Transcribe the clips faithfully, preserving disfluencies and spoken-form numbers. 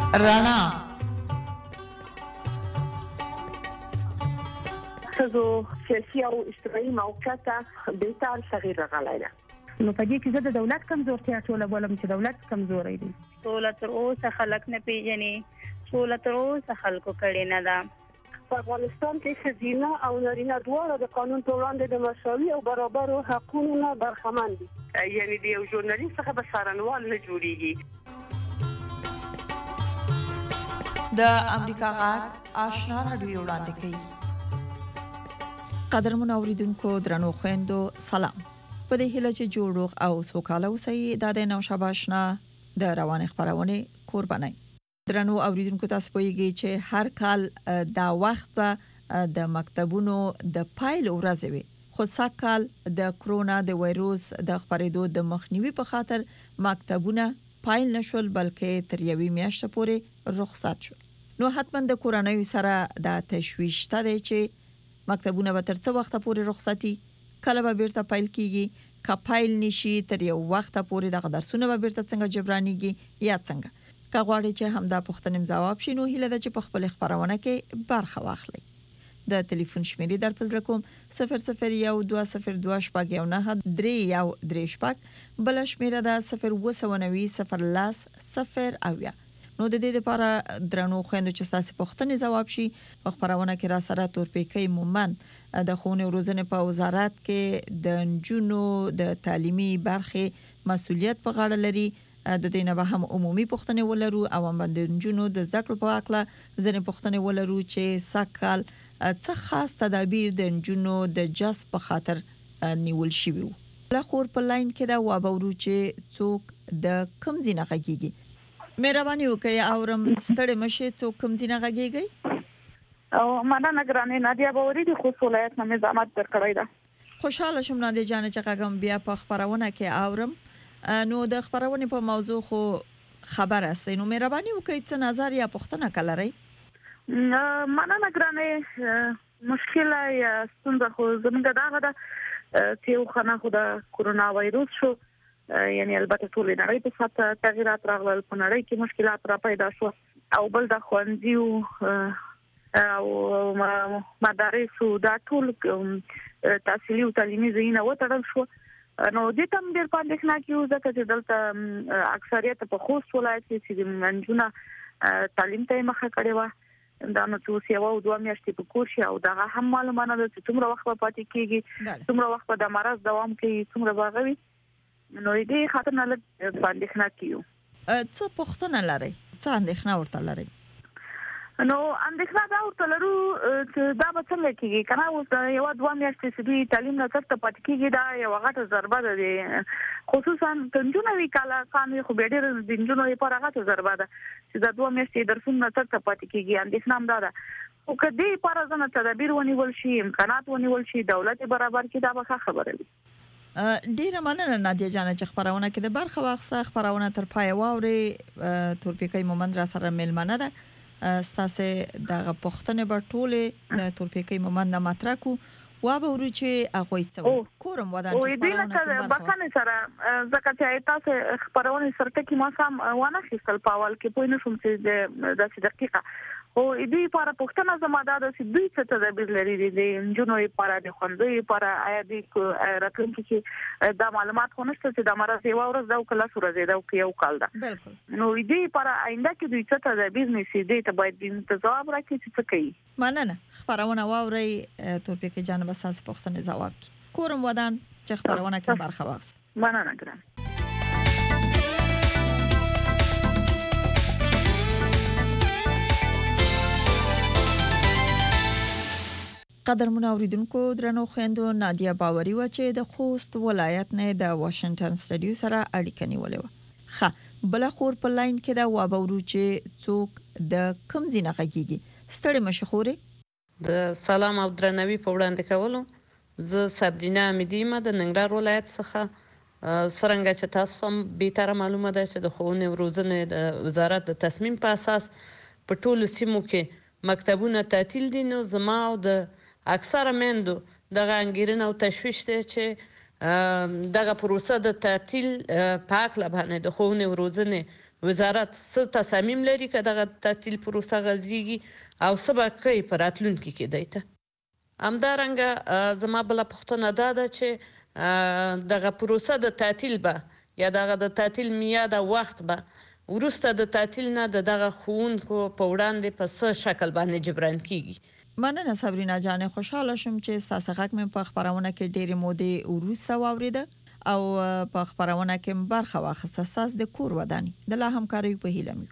رڼا ښځو سیاسي او اجتماعي موقعیت بهتر تغییر راغلی دی. نو په دې کې زه د دولت کمزورتیا ټوله بولم چې دولت کمزوری دی. سوله تر اوسه خلک نه پیژني، سوله تر اوسه خلکو کړې نه ده. په افغانستان کې ښځینه او نارینه دواړه د قانون په وړاندې د مساوي او برابرو حقونو نه برخمن دي. یعنې د یو ژورنالیست څخه به څارنوال نه جوړیږي. د امریکا غږ آشنا راډیو وړاندې کوي. قدرمن اوریدونکو درنو خويندو سلام. په دې هیله چې جوړ او سوکاله اوسئ. د نوشابه آشنا د روان خبرونه قرباني. درنو اوریدونکو تاسو پوهیږئ چې هر کال دا وخت به د مکتبونو د پایل ورځ وي. خو سږکال د کرونا د وایروس د خپرېدو د مخنیوي په خاطر مکتبونه پایل نشول، بلکې تر یوې میاشتې پورې رخصت شو. نو حتما د کورونوي سره د تشویش ته دی چې مکتبونه به تر څه وخت پورې رخصتي، کله به بیرته پایل کیږي، کپایل نشي تر یو وخت پورې د درسونه به بیرته څنګه جبرانيږي یا څنګه. که غواړئ چې همدا پوښتنې جواب شي نو هیله ده چې په خپل خبرونه کې برخه واخلئ. د ټلیفون شمیرې در پزړه کوم صفر صفر یو دوه صفر دوه شپږ یو نه درې یو درې شپږ، بل شمیره ده صفر اووه سوه نوي صفر لاس صفر اویا. نو د دې لپاره درنو خويندو چې تاسو پوښتنې جواب شي په خبرونه کې را سره تورپیکۍ مومن د ښوونې او روزنې په وزارت کې د نجونو د تعلیمي برخې مسؤلیت په غاړه لري. د دې نه به هم عمومي پوښتنې ولرو او هم د نجونو د زده کړو په اړه ځینې پوښتنې ولرو چې سږکال څه خاص تدابیر د نجونو د جذب په خاطر نیول شوي وو. لا خور په لاین کې دا وابورو چې څوک د کم زینه غږیږي. مهرباني وکړئ اورم ستړي مشه څوک کم زینه غږیږي. او مننه ګرانه نادیا باوري د خصوص ولایت نه نظامت درکړی دا. خوشاله شوم نادیا جان چې غږم بیا په خبرونه کې اورم. نو د خبرونه په موضوع خو خبر است. نو مهرباني وکړئ څه نظر یا پوښتنه کولای. مننه ګرانه مشکله یا څنګه خو زموږ دغه د چې خو نه خو د کرونا وایروس شو، یعنی البته ټول نړۍ په سات تغیرات راغلل، په نړۍ کې مشکلات را پیدا شو او بل د خوندیو او مدارس او د ټول تحصیلي او تعلیمي ځایونه وټړل شو. نو د تم ډیر پاندې ښه کیو ځکه چې دلته اکثریت په خوست ولایت کې چې منځونه تعلیم ته مخه کړې و. دا نو څو سیوا او دوه میاشتې په کور شي او دا هم معلومانه ده چې څومره وخت پاتې کیږي، څومره وخت د مرض دوام کوي، څومره باغوي. نو دې خاطر نه لږ باندې ښه کیو. څه پوښتنه لري؟ څه اندېښنه ورته لري؟ نو اندېښنه دا ورته لرو چې دا به څنګه کیږي کنه. اوس یو دوه میاشتې چې دوی تعلیم نه څخه پاتې کیږي دا یو غټه ضربه ده، خصوصا تنجونه وی کاله قانون خو ډېر دنجونو لپاره غټه ضربه ده چې دا دوه میاشتې درسونه نه څخه پاتې کیږي. اندېښنه هم ده او کدی لپاره ځنه تدابیر ونیول شي، امکانات ونیول شي، دولت برابر کړي، دا به خبره وي. ډیره مننه نادیا جان چې خبرونه کې د برخه واخصه خبرونه تر پای واوري. تورپیکۍ مومند را سره ملمنه ده. ستاسو دغه پوښتنه به ټوله د تورپیکۍ مومند نه مطرح کو و به ورو چې هغه څه کورم ودان چې خبرونه کې بخنه سره ځکه چې تاسو خبرونه سره کې ما سم ونه خپل پاول کې پوه نه شوم چې د داسې دقیقه او دې لپاره پوښتنه زماده ده چې دوی څه تدابیر لري د جنونو لپاره د خوندوي لپاره آیا د راتلونکي کې دا معلومات خو نشته چې د مرز یو ورځ دا کله سورځي دا یو کال ده. نو دې لپاره آینده کې دوی څه تدابیر نیسي دې ته باید د جواب راکړي چې څه کوي. مننه خبرونه واوري تورپیکۍ جان به تاسو پوښتنه جواب کړي. کورم ودان چې خبرونه کې برخه واخست. مننه ګران. قدرمن اوریدونکو درنو خويندو نادیا باوري و چې د خوست ولایت نه د واشنگټن سټډیو سره اړیکه نیولې و. ښه بل خور په لاین کې دا وابورو چې څوک د کم زینه غږیږي. ستړي مشخوري د سلام او درناوي په وړاندې کولو زه صبرینا امیدیمه د ننګرهار ولایت څخه. څرنګه چې تاسو هم به تر معلومه ده چې د ښوونې او روزنې د وزارت د تصمیم په اساس په ټولو سیمو کې مکتبونه تعطیل دي. نو زما او د اکثره مندو دغه انګیرنه او تشویش دی چې دغه پروسه د تعطیل په حق لبانه د ښوونې او روزنې وزارت څه تصامیم لري که دغه تعطیل پروسه غځېږي او څه به کوي په راتلونکي کې دی ته. همدارنګه زما بله پوښتنه دا ده چې دغه پروسه د تعطیل به یا دغه د تعطیل میاد او وخت به وروسته د تعطیل نه د دغه ښوونکو په وړاندې په څه شکل باندې جبران کیږي. مننه صبرینا جان، خوشاله شوم چې ستاسو غږ مې په خبرونه کې ډېرې مودې وروسته واوریده او په خبرونه کې برخه واخیسته. ساس د کور ودانی د لا همکاري په هیله مې.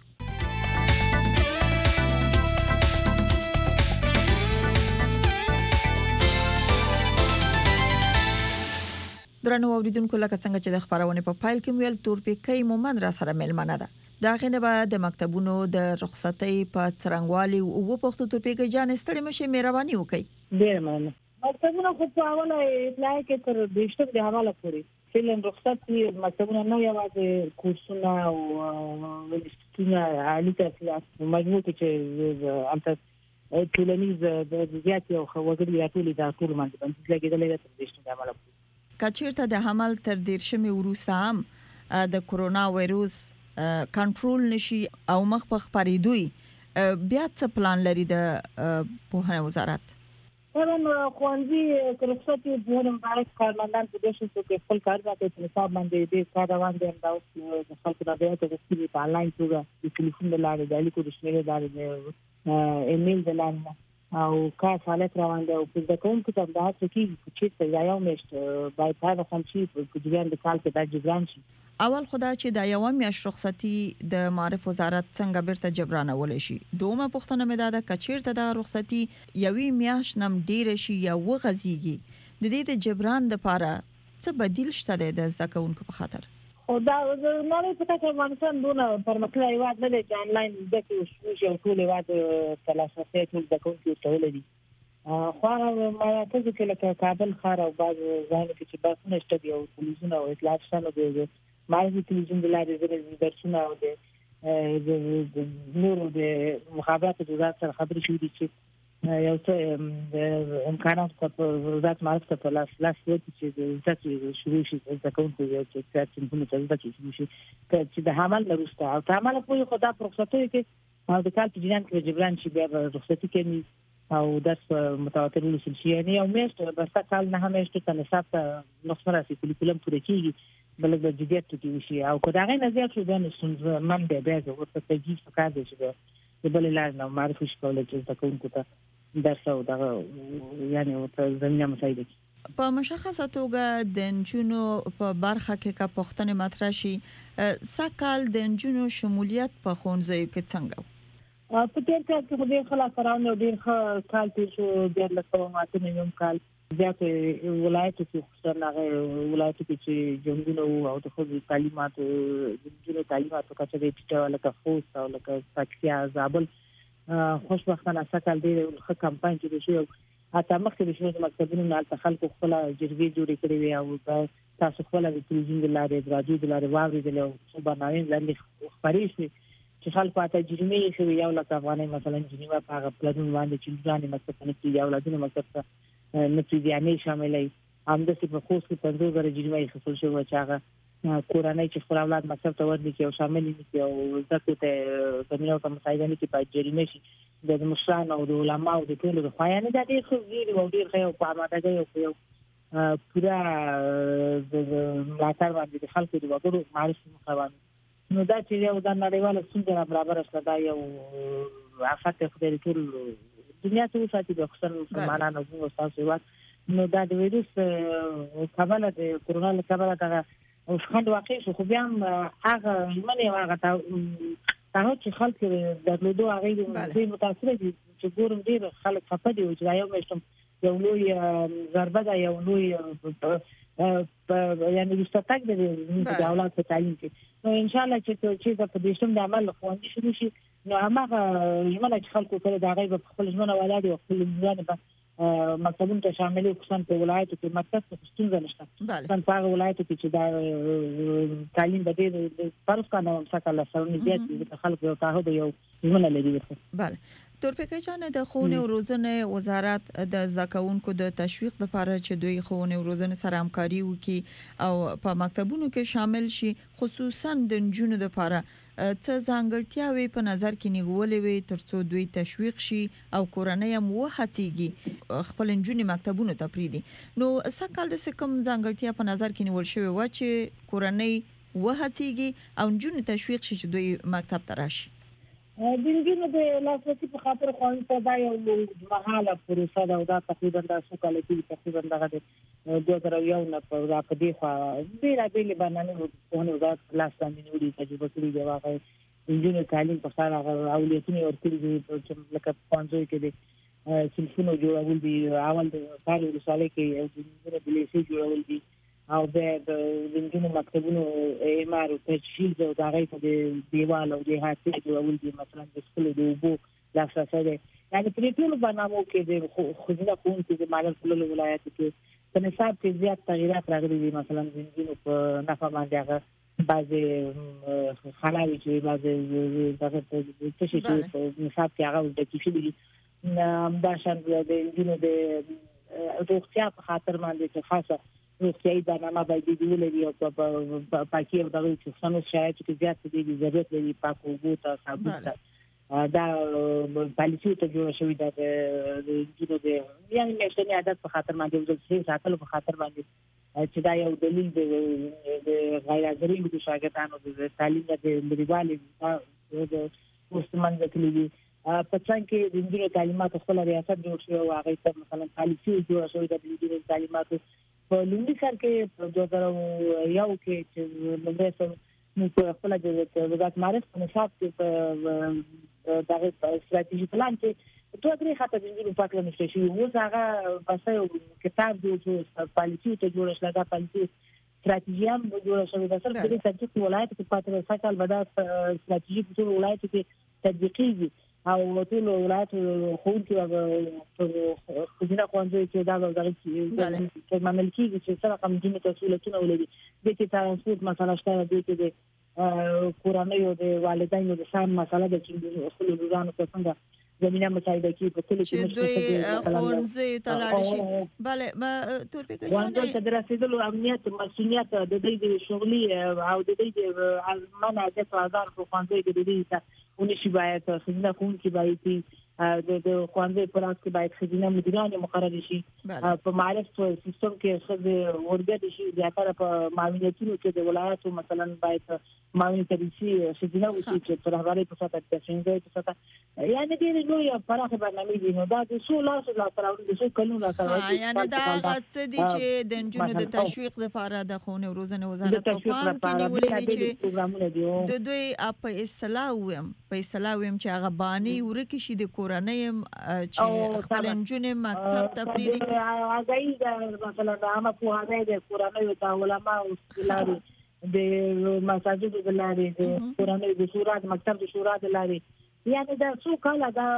درنو اوریدونکو، لکه څنګه چې د خبرونه په فایل کې ویل تورپیکۍ مومند را سره ملمنه ده. دا غنه به د مکتبونو د رخصتۍ په څرنګوالي او په پښتو تورپیکۍ جان ستړي مشه مهرباني وکړي. ډیر مننه. مکتبونه خو په اوله اطلاع کې تر دیشته د حواله پورې فلم رخصت کې مکتبونه نه یوازې کورسونه او ولستونه عالی تحصیلات مجموع کې چې انت ټولنیز د زیات یو خوګړي راټولې د ټول باندې باندې لګیدلې تر دیشته د حواله پورې. کچیرته د حمل تر دیرشمې وروسته هم د کورونا وایروس کنټرول نشي او مخ په خپرېدوی بیا څه پلان لري د پوهنې وزارت؟ طبعا خوانځي کرفساتي په مبارک کارمندان په دې شو کې خپل کار راته په حساب باندې دې کار روان دي دا اوس خلکو د دې ته چې په آنلاین توګه د ټلیفون د لارې د اړیکو د شمیرې لارې ایمیل د لارې او کار حالت روان دی او په دکون کې تم دا چې چې دا یو میشت بای پاره خام شي په جریان د کال کې دا جبران شي. اول خدا چې دا یو میاشت رخصتي د معرف وزارت څنګه برته جبرانول شي. دومره پښتنه مې دا د کچیرته د رخصتي یوې میاشت نم ډیر شي یا وغزيږي د دې د جبران لپاره څه بدیل شته د زده کوونکو په خاطر؟ او دا نه لري چې افغانستان دونه پرمختللی هیواد نه دی چې آنلاین زده کړې وشي او ټول هیواد په لاسرسي ټول زده کوونکي ورته ولري. خو هغه مراکزو کې لکه کابل ښار او بعض ځایونو کې چې بحثونه شته دي او تلویزیون او اطلاعات شته نو د معرفي تلویزیون د لارې ځینې درسونه او د نورو د مخابراتو د وزارت سره خبرې شوي دي چې یو څه امکانات په وزارت معرف ته په لاس لاس ورته چې زده کړې شروع شي زده کوونکو چې څه څنګه ته زده کړې شروع شي چې د حمل وروسته او د حمل په خو دا رخصتۍ کې او د کال په جریان کې جبران شي بیا رخصتۍ کې او درس متواتر ولوسل شي یعنی یو میاشت بس کال نه همیشته ته نصاب ته نقص راسي کلیکولم پوره کیږي بل د جديت کې وشي او کدا غي نظر شو د نسون من به بیا ورته تجهیز وکړ دي چې د بل لار نه معرفي شول چې تکونکو ته درس او دا یعنی ورته زمينه مساعده کی په مشخصه توګه د انجونو په برخه کې کا پښتنه مطرح شي سکهال د انجونو شمولیت په خونځي کې څنګه په تیر کال کې خو ډېر خلک راوړل ډېر ښه کال تیر شو ډېر لکه ماته نیم کال زیات ولایت کې خصوصا هغه ولایت کې چې جنګونه او د خو تعلیمات جنګونه تعلیمات او کچې ټیټه لکه خوست او لکه پکتیا زابل خوشبختانه سکهال ډېر ښه کمپاین کې شو اته مخکې د شنو مکتبونو نه خلکو خپل جرګې جوړې کړې وي او تاسو خپل د تلویزیون د لارې د رادیو د لارې واورېدل او څو برنامې لري خبرې شي چې خلکو ته جرمې شوی یو لکه افغاني مثلا جنیوا په هغه پلان باندې چې ځان مکتب نه کې یو لادونه مکتب ته نه پیډیانې شاملې هم د څه په خوست کې پنځه غره جرمې خپل شو چې هغه کورانای چې خپل اولاد مکتب ته ورني کې او شامل دي او زکه ته زمينو ته مساعده نه کې په جرمې شي د مشران او د علماء او د ټولو د خوانه د دې خو ډیر او ډیر خو په اماده یو یو پورا د ملاتړ باندې خلکو د وګړو معرفي مخاوان نو دا چې یو د نړیوال څنګه برابر شته دا یو افات خدای ټول دنیا ته ساتي د خصوصا مسلمانانو او تاسو نو دا د ویروس کابل د کورونا له کابل ته او څنګه واقع شو خو بیا هغه منی هغه هغه چې خلک د لودو هغه د متاثر دي چې ګورم ډیر خلک خپه دي چې یو مشتم یو لوی ضربه ده یو لوی یعنی مستقق د اولاد په تعلیم کې نو ان شاء الله چې چې په دې شتم د عمل خوندې شروع شي نو هغه ژمنه چې خلکو کړی دا غي په خپل ژمنه ولادي او خپل ځان به مکتبونو ته شامل خصوصا په ولایتو کې مکتب څه ستونزه نشته څنګه په هغه ولایتو کې چې دا تعلیم به د فرض کنه څنګه له سرنې زیات د خلکو ته هغه یو ژمنه لري. بله تورپیکه جان د ښوونې او روزنې وزارت د زکونکو د تشویق لپاره چې دوی ښوونې او روزنې سره همکاري وکړي او په مکتبونو کې شامل شي خصوصا د نجونو لپاره څه ځانګړتیاوي په نظر کې نیولې وي ترڅو دوی تشویق شي او کورنۍ هم وهڅيږي خپل نجونې مکتبونو ته پریدي نو سکهال د کوم ځانګړتیا په نظر کې نیول شوی و چې کورنۍ وهڅيږي او نجونې تشویق شي چې دوی مکتب ته راشي د نجونو د لاسرسي په خاطر قانون ته دا یو مهاله پروسه ده او دا تقریبا د څو کال کې تقریبا دغه د دوه زره یو نه په دا په دی خو ډیره بیل باندې په نو دا لاس باندې وړي تجربه کړې دی واقعي نجونو تعلیم په سره اوليتونه ورکړي دي چې لکه پنځوي کې دي سلسله جوړول دي اول د کاري رساله کې او د نجونو د لیسې جوړول دي او د نجونو مکتبونو اعمار او تجهیز او دغه په دیوال او د هاتي جوړول دي مثلا د سکول د وبو لاسرسي ده یعنی په ټول برنامو کې د خزینه خون کې د مالک ټول ولایت کې په نصاب کې زیات تغیرات راغلي دي مثلا د نجونو په نفع باندې هغه بعضي خلاوي چې بعضي دغه څه شي چې نصاب کې هغه د کیفي دي دا شان د نجونو د روغتیا په خاطر باندې خاصه روغتیايي برنامه باید ولري او په پاکي او دغه څه سمو شرایط کې زیات دي ضرورت لري پاکو اوبو ته صابون ته دا پالیسي ته جوړ شوی دا د جنو د یعنی مشتنی عادت په خاطر باندې د څه ساتلو په خاطر باندې چې دا یو دلیل د غیر حاضرۍ د شاګردانو د تعلیم د لريوالي د مستمن د کلیدي په څنګه کې د انجینر تعلیمات خپل ریاست جوړ شو او هغه ته مثلا پالیسي جوړ شوی د انجینر تعلیمات په لومړي سر کې په دوه زره یو کې چې موږ سره نو په خپل د وزارت معرف په نصاب کې په دغه استراتیژي پلان کې دوه درې خاطر د انجینر پاکل نشته شي اوس هغه بس یو کتاب جوړ شو پالیسي ته جوړ شو دا پالیسي استراتیژي هم جوړ شوې ده سره د تطبیق ولایت کې پاتره سکهال بدا استراتیژي په ټول ولایت کې تطبیقيږي او ټول ولایت خو کې خزینه خوندې چې دا دغه چې معاملې کې چې سره کوم دي مسؤلیتونه ولري د چې ترانسپورت مسله شته د چې د کورنۍ او د والدینو د سم مسله د چې خپل روزانه څنګه زمينه مساعده کې په کلی کې مشکل خوندې تلاړ شي bale ما تورپیکه جان د دراسېدلو امنیت مسؤلیت د دې د شغلي او د دې د منع د فعال په خوندې کې د دې ونشي باید خزینه خون کې باید د د خوندې پراس کې باید خزینه مدیران مقرر شي په معرف سیستم کې خزه ورګد شي زیاتره په معاونتونو کې د ولایتو مثلا باید معاونت شي خزینه وشي چې پر هغه په ساته د څنګه په ساته یعنی دې نو یو پراخه برنامه دي نو دا د څو لاس لا تراوي د څو کلونو لا تراوي یعنی دا غڅ دي چې د نجونو د تشویق لپاره د ښوونې او روزنې وزارت په پام کې نیولې دي چې د دوی په اصطلاح ویم په اصطلاح ویم چې هغه باندې ورکه شي د کورنۍ چې خپل نجونې مکتب ته پریدي هغه مثلا عامه په هغه د کورنۍ او علماء او لاري د مساجد د لاري د کورنۍ د شورا د مکتب د شورا د لاري یعنی دا څو کاله دا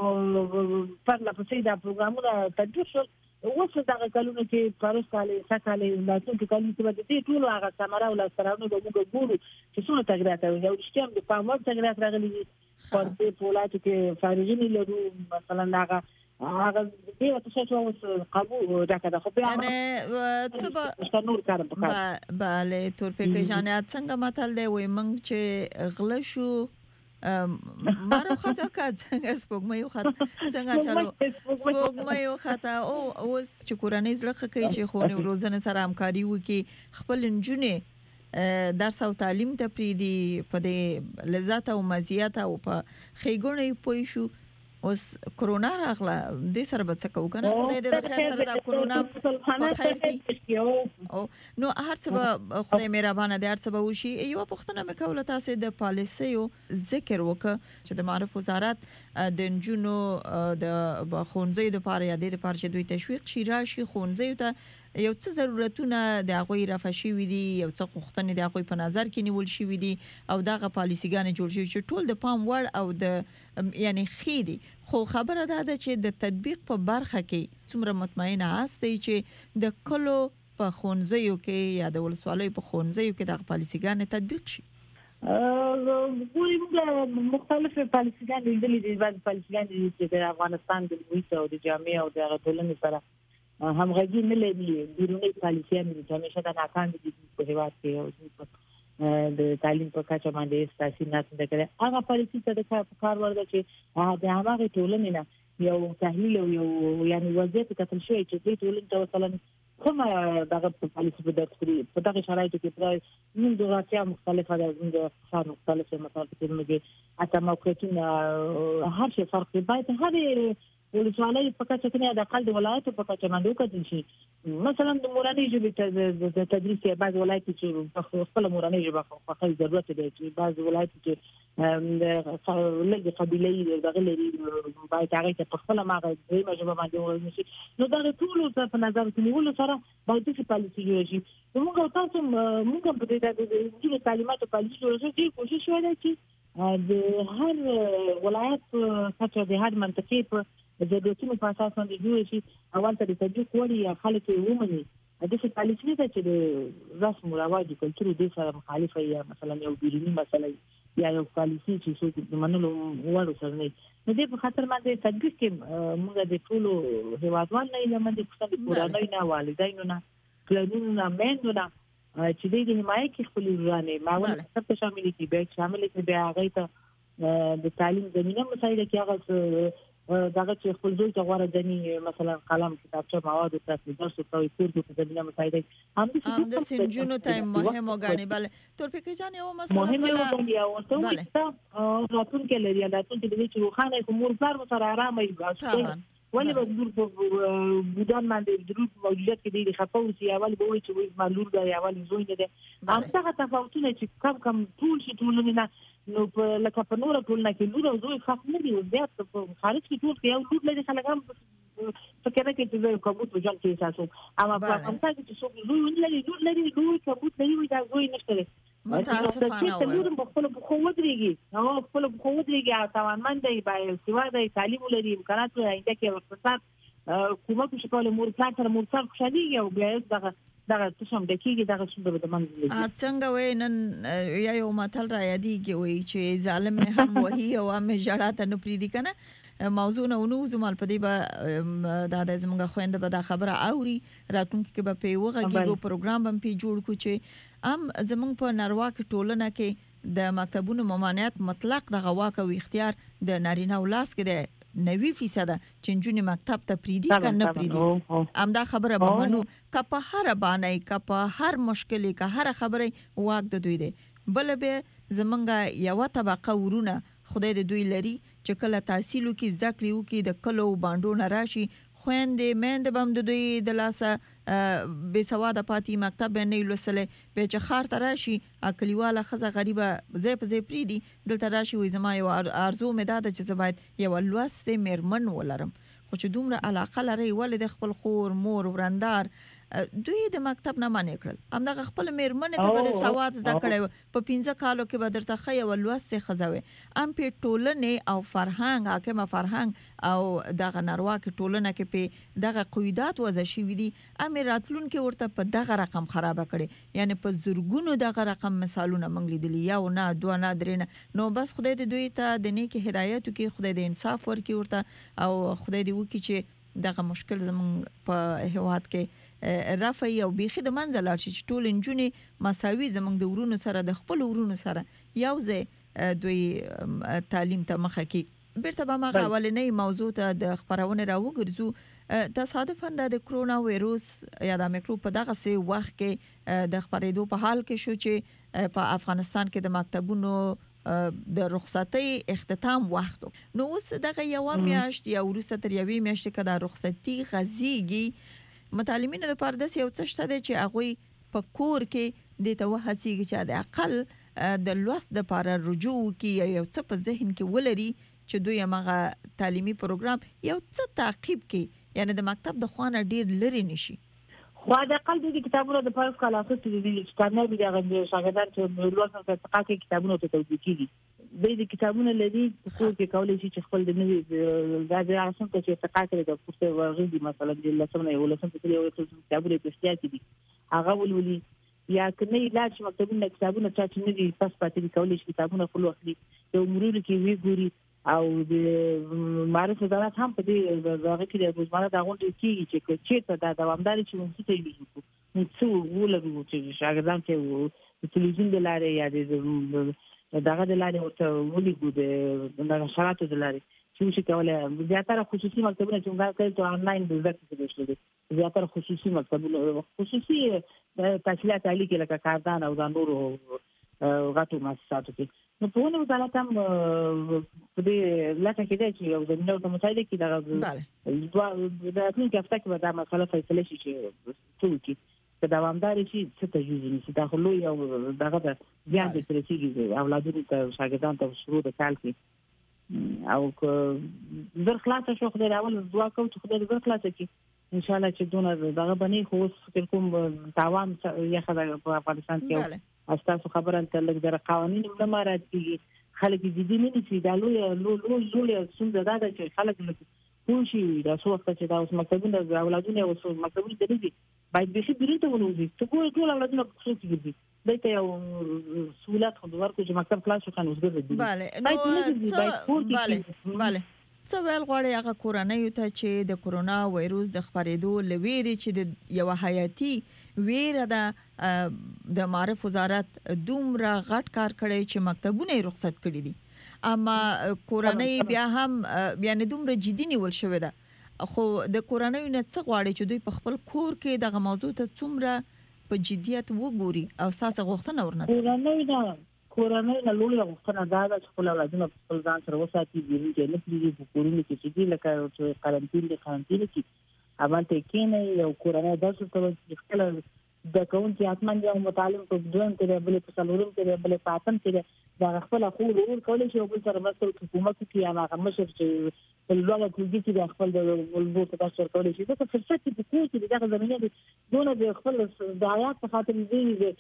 پر لپاره دا پروګرامونه تدبیر شو اوس دا کلونه چې پارس کال سکهال لاسون کې کله چې د دې ټول هغه ثمره او لاسرانو د موږ ګورو چې څونه تغیرات راغلي او چې د پاموړ تغیرات راغلي پر دې پولات کې فارغین لرو مثلا هغه هغه دې څه چې اوس قبول راکړه خو بیا نه څه به نور کار وکړه bale تورپیکه جان څنګه متل دی وای موږ چې غل شو مارو خطا کړ څنګه سپوږمۍ خطا څنګه چالو سپوږمۍ خطا او اوس چې کورنۍ زړه کوي چې ښوونې او روزنې سره همکاري وکړي خپل نجونې درس او تعلیم ته پریدي په دې لذت او مزیت او په خېګونې پوي شو اوس کرونا راغله د سره به څه کوو کنه خدای دې د خیر سره د کرونا په خیر کې او نو هر څه به خدای مهربانه دې هر څه به وشي یو پښتنه مې کوله تاسو د پالیسیو ذکر وکړه چې د معرف وزارت د نجونو د خونځې د پاره یادې د پاره چې دوی تشویق شي راشي خونځې ته یو څه ضرورتونه د هغوی رافشي وي دي یو څه غوښتنې د هغوی په نظر کې نیول شي وي دي او دغه پالیسيګانې جوړ شي چې ټول د پام وړ او د یعنی خېدي خو خبره ده چې د تطبیق په برخه کې څومره مطمئنه هستئ چې د کلو په خونځیو کې یا د ولسوالیو په خونځیو کې دغه پالیسيګانې تطبیق شي ګوري موږ مختلفه پالیسيګان لیدلې دي بعض پالیسيګان چې د افغانستان د محیط او د جامع او د ټولنې سره همغږي نه لري بیرونی پالیسيان چې همیشه د ناکام دي په هیواد کې او د تعلیم په کچه باندې اساسي نه څنګه هغه پالیسي ته د کار ورده چې د هغه ټولنې نه یو تحلیل او یو یعنی وضعیت کتل شوی چې د ټولنې ته مثلا کومه دغه پالیسي په دغه په دغه شرایطو کې پرای موږ د راځي مختلفه د موږ خار مختلفه مثلا په موږ اته موقعیتونه هر شي فرق دی باید هر ولسوالۍ په کچه کې د اقل د ولایتو په کچه باندې وکړل شي مثلا د موراني ژبې د تدریس په بعض ولایتو کې خپل موراني ژبه خو خپل ضرورت دی چې بعض ولایتو کې لږ قبيلې دغه لري باید هغه په خپل ماغه د ژبه باندې ورنه شي نو دا ټول په نظر کې نیول سره باید چې پالیسي جوړ شي موږ تاسو موږ په دې د تعلیماتو پالیسي جوړ شي کوشش وکړو چې د هر ولایت څخه د هر منطقې په د دوتونو په اساس باندې جوړ شي اول ته د تجربه کوړي یا خلک یې ومني د څه پالیسي ته چې د رسم او رواج کلتور د سره مخالفه یا مثلا یو بیرونی مسله یا یو پالیسي چې څوک د منلو وړو سره نه نو د په خاطر باندې تدبیر کې موږ د ټولو هیوادوال نه لمن د خپل کورنۍ نه والدینو نه کلینونو نه مېندو نه چې د حمایت کې خپل ورانه معاون سب شامل دي به شامل دي به هغه ته د تعلیم زمينه مسایل کې هغه دغه چې خپل ځای ته غوړه دني مثلا قلم کتابچه مواد او تاسو درس کوي کور کې په دنیا مسایل هم د سنجونو ته مهم وګڼي bale تور پکې جان یو مسله مهمه وګڼي او ته راتون کې لري راتون کې د چې خانه کومور پر سره آرام وي ولی به دور په بودان باندې درو موجودیت کې دی خپل سی اول به وي چې وي مالور دا اول زوی نه ده هغه تفاوتونه چې کم کم ټول شي ټول نه نو په لکه په نور ټول نه کې نور زوی خاص نه دی زیات په خارج کې ټول کې یو ټول لري خلک هم فکر نه کوي چې کومو په ځان کې تاسو اما په کومه کې چې څوک زوی نه لري ټول لري دوی کومو لري دا زوی نشته متاسفانه وایي چې خپل په ودرېږي نو خپل په ودرېږي او توانمند دی باید سیوا دی تعلیم لري امکانات لري دا کې اقتصاد کومه چې په مور ځان سره مور ځان خوشالي او بیا دغه دغه څه د کېږي دغه څه د منځ ا څنګه وینن یا یو متل را یادېږي وایي چې ظالم هم وਹੀ او هم جړه ته نه پریدي کنه موضوع نه ونو زمال په دې به دا د زمونږ خويند به دا خبره اوري راتونکو کې به په وغږیږو پروګرام هم په جوړ کو چې ام زمونږ په نارواک ټولنه کې د مکتبونو ممانعت مطلق د غواک او اختیار د نارینه ولاس کې ده نوي فیصد چنجونی مکتب ته پریدي کنه پریدي ام دا خبره به منو که په هر باندې که په هر مشکلې که هر خبره واک د دوی دی بل به زمونږ یو طبقه ورونه خدای د دوی لري چې کله تحصیل وکي زده کړې وکي د کلو باندونه راشي خويندې مېند بم د دوی د لاسه به سواده پاتې مکتب نه لوسله به چې خار تراشي اکلیواله خزه غریبه زې په زې پریدي دلته راشي وې زما یو ارزو مې داده چې زباید یو لوسته مرمن ولرم خو چې دومره علاقه لري ولې د خپل خور مور ورندار دوی د مکتب نه مانې کړل همدغه خپل میرمن ته به سواد زده کړي په پنځه کالو کې به درته خي او لوسته خزوي ام په ټولنه او فرهنګ حاکم فرهنګ او دغه نارواک ټولنه کې په دغه قیودات وځ شي وي دي امراتلون کې ورته په دغه رقم خراب کړي یعنی په زورګونو دغه رقم مثالونه منګ لیدلی یا نه دوه نه درې نه نو بس خدای دې دوی ته د نیک هدایت کې خدای دې انصاف ورکړي ورته او خدای دې وکړي چې دغه مشکل زمون په هواد کې رافي او بيخي د منځ لاړ شي چې ټول انجونی مساوي زمونږ د ورونو سره د خپل ورونو سره یو ځای دوی تعلیم ته مخه کی بیرته به ما غوالنې موضوع ته د خبرونه راوګرځو تصادفاً د کرونا وایروس یا د میکروب په دغه سي وخت کې د خبرېدو په حال کې شو چې په افغانستان کې د مکتبونو د رخصتي اختتام وخت نو اوس دغه یو میاشت یا ورسته تر یوې میاشتې کې د رخصتي غزيږي متعلمین د پردس یو څه شته چې هغه په کور کې د توهسیږي چې د اقل د لوست د لپاره رجوع کی یو څه په ذهن کې ولري چې دوی هغه تعلیمي پروګرام یو څه تعقیب کی یعنی د مکتب د خوانه ډیر لري نشي خو د اقل د کتابونو د پاس کلاسو چې د کتابونو د شاګردان چې لوست په تقاکي کتابونو ته توجيه کیږي د کتابونو لري خو کې کولای شي چې خپل د نوې غاځي اصل ته چې تقاکي د پوسټ ورغلي مثلا د لسمه یو لسمه کې یو څه کتابونه په اختیار کې دي هغه ولولي یا کني لاړ شي مکتبونه کتابونه چې نه دي پس پاتې کولای شي کتابونه خپل وخت یو مرور کې وی ګوري او د معرفت وزارت هم په دې ځای کې د روزمره د غونډې کېږي چې چې دا دوامداري چې موږ ته ویل موږ څو ولرو چې شاګردان چې د تلویزیون د لارې یا د دغه د لارې ورته ولګو د نشراتو د لارې چې شي کولای زیاتره خصوصي مکتبونه چې موږ کوي ته آنلاین د زده کړې شي زیاتره خصوصي مکتبونه خصوصي تحصیلات عالی کې لکه کاردان او د نورو غټو مؤسساتو کې نو په ونه وزارت هم په دې لکه کې دی چې یو د نوو د مسایلو کې د دوه د اتنین کې هفته کې به دا مسله فیصله شي چې څه وکړي که دوامداري شي څه تجویز نیسي دا خو لوی او دغه د زیان د رسېږي اولادونو ته شاګردانو ته شروع د کال کې او که زر خلاصه شو خدای راول دعا کوو چې خدای زر خلاصه کړي ان شاء الله چې دونه دغه باندې خو فکر کوم تاوان یا خدای په افغانستان کې استاسو خبره ته لږ در قوانين نه مارات کیږي خلک جدي نه نشي دا لوی لوی لوی څنګه دا چې خلک پوه شي دا څو وخت چې دا اوس مکتبونه د اولادونو اوس مکتبونه د دې باید به شي بیرته ونوځي ته ګور ټول اولادونه څه کیږي دته یو سہولت خو ورکو چې مکتب خلاص شي خنوز ګرځي bale نو bale bale څه ویل غواړي هغه کورنۍ ته چې د کورونا وایروس د خپرېدو لويري چې د یو حیاتي ویره ده د معرف وزارت دومره غټ کار کړی چې مکتبونه رخصت کړي دي اما کورنۍ بیا هم یعنی دومره جدي نیول شوې ده خو د کورنۍ نه څه غواړي چې دوی په خپل کور کې دغه موضوع ته څومره په جديت وګوري او ساسه غوښتنه ورنه کورنۍ نه کورنۍ له لوی غوښتنه دا ده چې خپل اولادونه خپل ځان سره وساتي دي چې نه پریږي په کورونو کې چې دي لکه چې قرنطین دي قرنطین کې امانته کې یو کورنۍ درس ته چې خپل د کوم چې اتمن یو متعلم په دویم کې بل په څلورم کې بل په اتم کې دا خپل خو ورور کولای شي بل سره مسل حکومت کې یا هغه مشر چې په لوړه کې چې خپل د ولبو په تاسو کولای شي دا فرصت دي چې دغه زمينه دي دونه د خپل د آیات په خاطر دي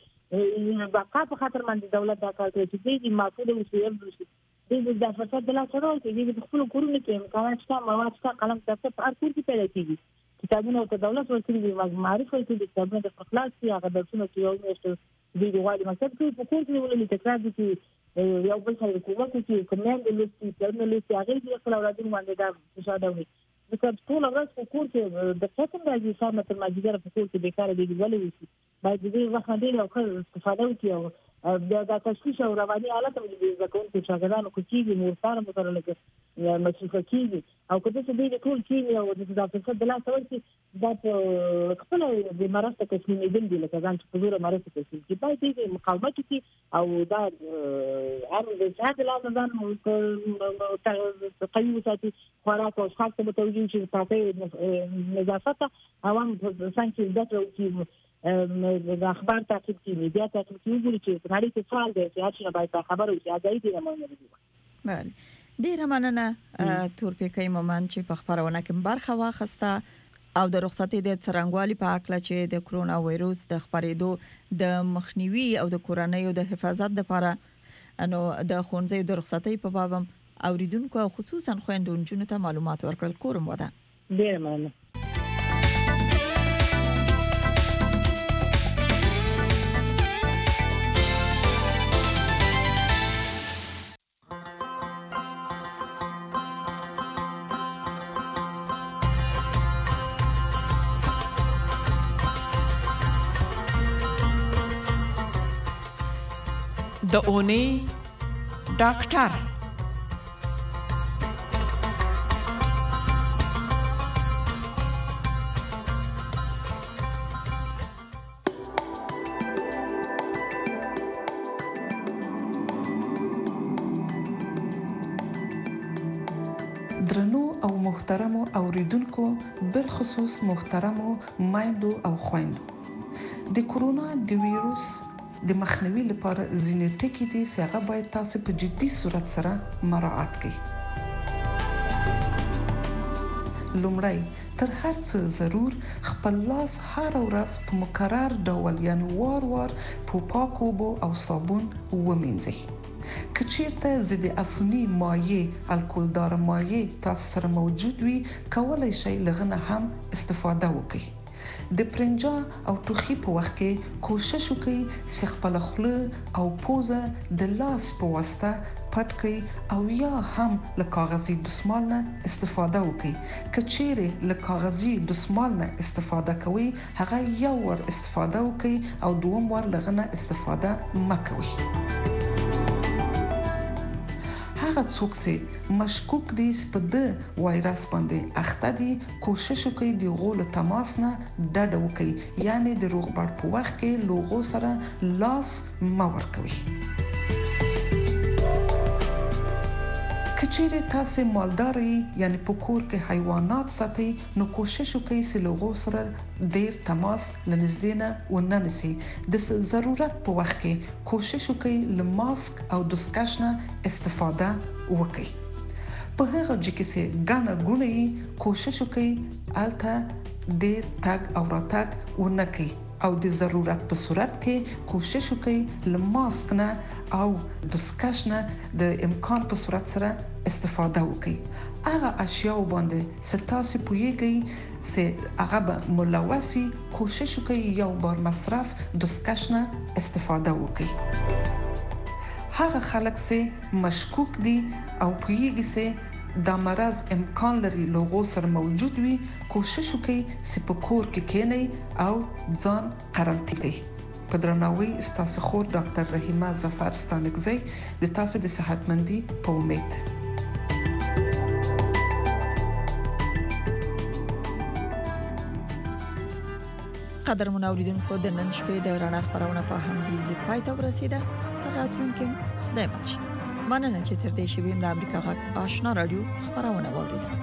بقا په خاطر باندې دولت دا کار کوي چې دې معقوله وسیله وشي دې د فرصت د لاسه راوړي چې د خپل کورونو کې امکانات شته مواد شته قلم تاسو په هر کور کې پیدا کیږي کتابونه ته دولت ورکړي دي معرفت ورکړي دي کتابونه د خلاص کې هغه درسونه چې یو میاشت د غواړي مکتب کې په کور کې ولې تکرار دي چې یو بل څه حکومت کې کومند لوستي کومند لوستي هغه د خپل اولادونو باندې دا مشاهده وي نو ټول ورځ په کور کې د څه راځي سم تر ماجیګر په کور کې بیکاره دي ولې وي باید دې وخت باندې او خپل استفاده وکړي او دا تشخیص او رواني حالت هم د ځکون کې شاګردانو کوي نور سره متره لکه مسؤل کیږي او کله چې دې ټول کیږي او د تاسو د لاس ورته دا خپل د مرسته تسلیمي دي لکه ځان چې په زور مرسته تسلیمي کې باید دې مقاومت کوي او دا هر د ځاد لازم ده قیو ساتي خوراک او خاصه متوجه چې پاتې نظافت عوام څنګه دته او د اخبار تعقیب کی میډیا تعقیب کی وګورئ چې په اړه څه سوال دی چې هڅه باید خبرو چې اځای دي نه مونږ بله ډیره مننه تورپیکۍ مومند چې په خبرونه کې برخه واخیسته او د رخصتې د څرنګوالي په اړه چې د کرونا وایروس د خپرېدو د مخنیوي او د کورنۍ د حفاظت لپاره انو د خونځې د رخصتې په باب اوریدونکو او خصوصا خويندونجو ته معلومات ورکړل کوم ودا ډیره مننه د اونۍ ډاکټر درنو او محترمو اوریدونکو بالخصوص محترمو مایندو او خويندو د کورونا د وایروس د مخنیوي لپاره ځینې ټکي دي چې هغه باید تاسو په جدي صورت سره مراعات کړئ. لومړی تر هر څه ضرور خپل لاس هر ورځ په مکرر ډول یعنی وار وار په پاکو اوبو او صابون ومینځئ. که چیرته ضد عفوني مایع الکولدار مایع تاسو سره موجود وي کولای شئ لغنه هم استفاده وکړئ. د پرنجا او ټوخي په وخت کې کوشش وکړئ چې خپل خوله او پوزه د لاس په واسطه پټ کړئ او یا هم له کاغذي دستمال نه استفاده وکړئ. که چیرې له کاغذي دستمال نه استفاده کوئ هغه یو ور استفاده وکړئ او دوم ور لغنه استفاده مکوئ. هغه څوک چې مشکوک دي چې په د وایرس باندې اخته دي کوشش وکړي د غول تماس نه ډډه وکړي، یعنی د روغبړ په وخت کې لوغو سره لاس مه ورکوي. که چیرې تاسو مالداري یعنی په کور کې حیوانات ساتي نو کوشش وکړئ چې لوغو سره ډیر تماس لنږدې نه وننسي. د ضرورت په وخت کې کوشش وکړئ له ماسک او دستکش نه استفاده وکړئ. په هغه ځکه چې ګڼه ګونې کوشش وکړئ الته ډیر تګ او راتګ ونکړئ او د ضرورت په صورت کې کوشش وکړئ له ماسک نه او دستکش نه د امکان په صورت سره استفاده وکړئ. هغه اشیاء باندې چې تاسو پوهیږئ چې هغه به ملوثي کوشش وکړئ یو بار مصرف دستکش نه استفاده وکړئ. هغه خلک چې مشکوک دي او پوهیږي چې دا مرض امکان لري لوغو سره موجود وي کوشش وکړئ چې په کور کې کېنئ او ځان قرنطینه کړئ. په درناوي ستاسو خور ډاکټر رحیمه ظفر ستانکزی د تاسو د صحتمندي په امید. قدرمن اوریدونکو د نن شپې د رڼا خبرونه په همدې ځای پای ته ورسیده. تر راتلونکي خدای مل. مننه چې تر دې شویم د امریکا غږ آشنا رادیو خبرونه واوریدل.